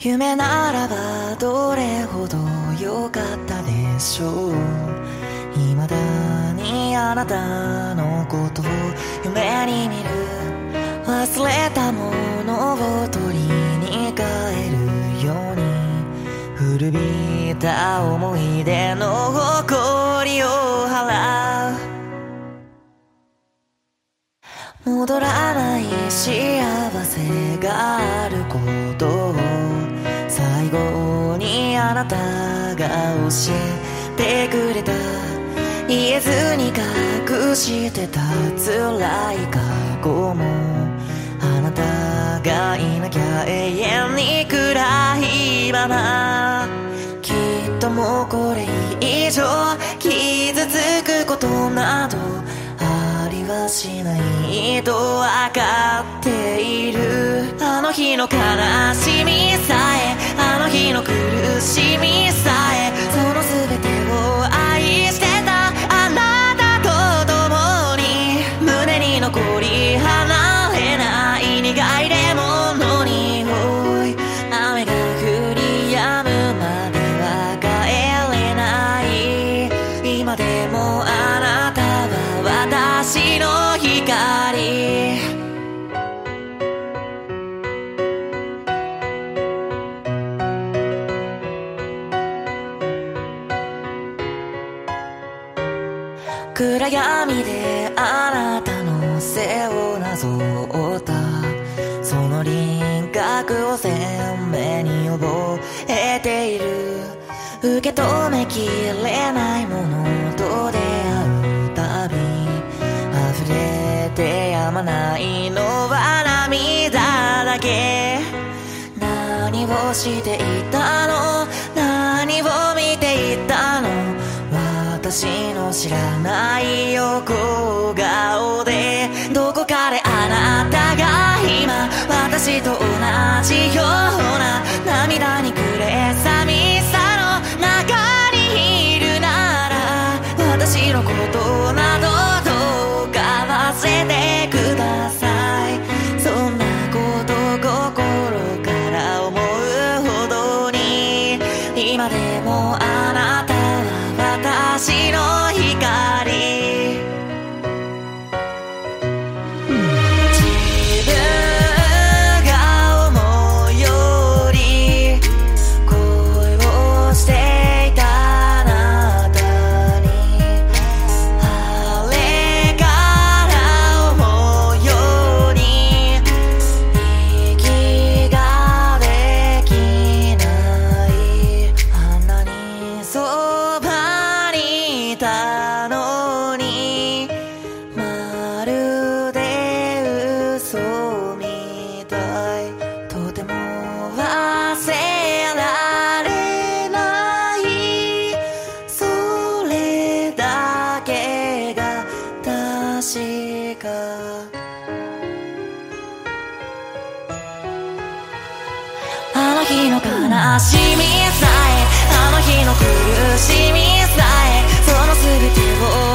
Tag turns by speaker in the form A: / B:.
A: 夢ならばどれほど良かったでしょう。未だにあなたのことを夢に見る。忘れたものを取りに帰るように、古びた思い出の誇りを払う。戻らない幸せがあることを最後にあなたが教えてくれた。言えずに隠してた辛い過去も、あなたがいなきゃ永遠に暗いまま。きっともうこれ以上傷つくことなどありはしないと分かっている。あの日の悲しみさえ、あの日の苦しみさえ、その全てを愛してたあなたと共に、胸に残り離れない苦いレモンの匂い。雨が降り止むまでは帰れない。今でもあなたは私の光。暗闇であなたの背をなぞったその輪郭を鮮明に覚えている。受け止めきれないものと出会うたび、溢れてやまないのは涙だけ。何をしていたの、何を見ていたの、私の知らない横顔で、どこかであなたが今私と同じような涙に暮れ寂しさの中にいるなら、私のことなどどうか忘れてください。そんなこと心から思うほどに、今でもあなたは私の光。自分が思うより恋をしていたあなたに、あれから思うように息ができない。あんなにそばにいたのに、まるで嘘みたい。とても忘れられない。それだけが確か。あの日の悲しみさえ、あの日の苦しみさえ、その全てを